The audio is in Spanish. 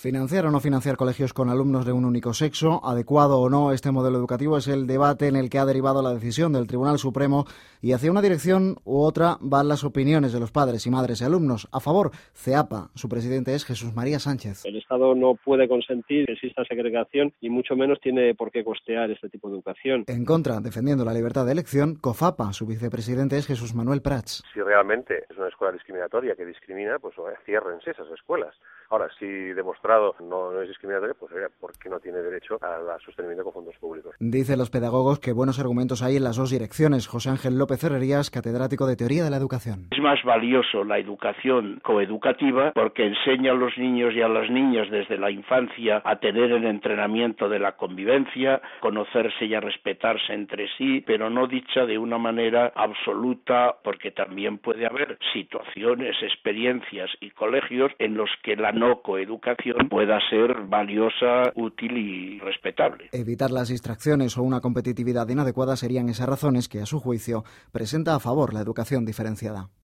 Financiar o no financiar colegios con alumnos de un único sexo, adecuado o no este modelo educativo, es el debate en el que ha derivado la decisión del Tribunal Supremo, y hacia una dirección u otra van las opiniones de los padres y madres y alumnos. A favor, CEAPA, su presidente es Jesús María Sánchez. El Estado no puede consentir que exista segregación y mucho menos tiene por qué costear este tipo de educación. En contra, defendiendo la libertad de elección, COFAPA, su vicepresidente es Jesús Manuel Prats. Si realmente es una escuela discriminatoria que discrimina, pues ciérrense esas escuelas. Ahora, si demostrado no es discriminatorio, pues ¿por qué no tiene derecho al sostenimiento con fondos públicos? Dicen los pedagogos que buenos argumentos hay en las dos direcciones. José Ángel López Herrerías, catedrático de Teoría de la Educación. Es más valioso la educación coeducativa porque enseña a los niños y a las niñas desde la infancia a tener el entrenamiento de la convivencia, conocerse y a respetarse entre sí, pero no dicha de una manera absoluta, porque también puede haber situaciones, experiencias y colegios en los que la no coeducación pueda ser valiosa, útil y respetable. Evitar las distracciones o una competitividad inadecuada serían esas razones que, a su juicio, presenta a favor la educación diferenciada.